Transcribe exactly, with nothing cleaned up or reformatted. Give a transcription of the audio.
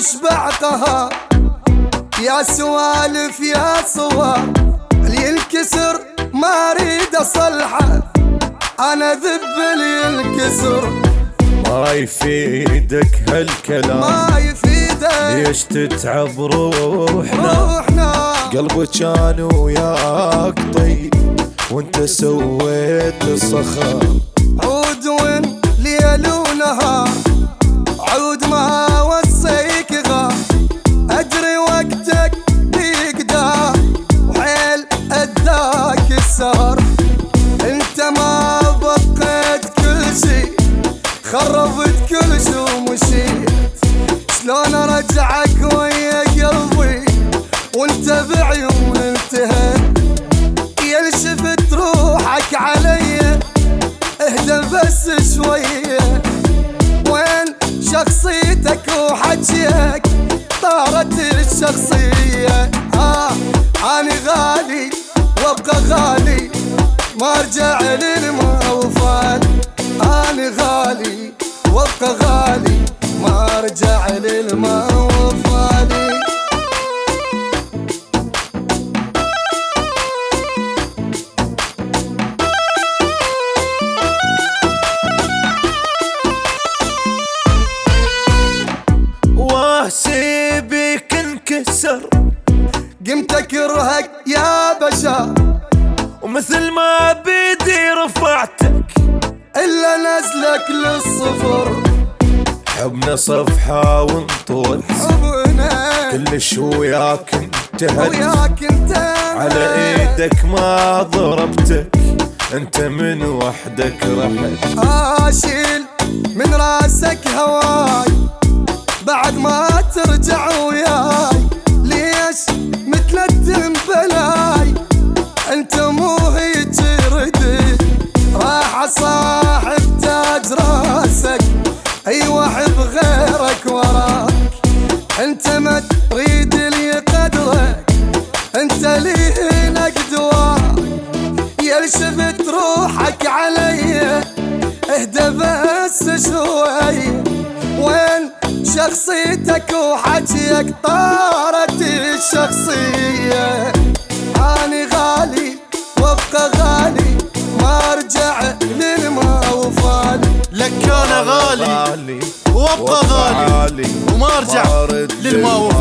واشبع قهر، يا سوالف يا صور اللي ينكسر ما اريد اصلحه، انا ذب اللي ينكسر. ما يفيدك هالكلام، ما يفيدك، ليش تتعب روحنا؟ روحنا قلبي كان وياك طيب وانت سويت الصخر. عود وين ليل ونهار، عود ما وصيك غار، ادري وقتك بيقدر وحيل اداك السهر. انت ما بقيت كل شي، خربت كل شي ومشيت، شلون ارجعك ويا قلبي وانت بعيون انتهيت؟ يا شفت روحك علي اهدى بس شوية، وين شخصيتك وحجيك طارت الشخصية. آه أنا غالي وابقى غالي ما ارجع للموفال، أنا غالي وابقى غالي ما ارجع للموفال. سيبك انكسر، قمت اكرهك يا بشر، ومثل ما بيدي رفعتك الا نزلك للصفر. حبنا صفحة وانطوت، حبنا كلش وياك انتهت، وياك انت على ايدك ما ضربتك، انت من وحدك رحت. اشيل من راسك هواي بعد ما ترجع وياي، ليش متلتم بلاي؟ انت مو هيجي ردي، راح صاحب تاج راسك، اي واحد غيرك وراك. انت ما تريد لي قدرك، انت لي نقدواك. يا شفت روحك علي اهدى بس شوي، وين شخصيتك وحجيك طارت الشخصية. أنا غالي وابقى غالي ما ارجع للموفال، لك انا غالي وابقى غالي وما ارجع للموفال.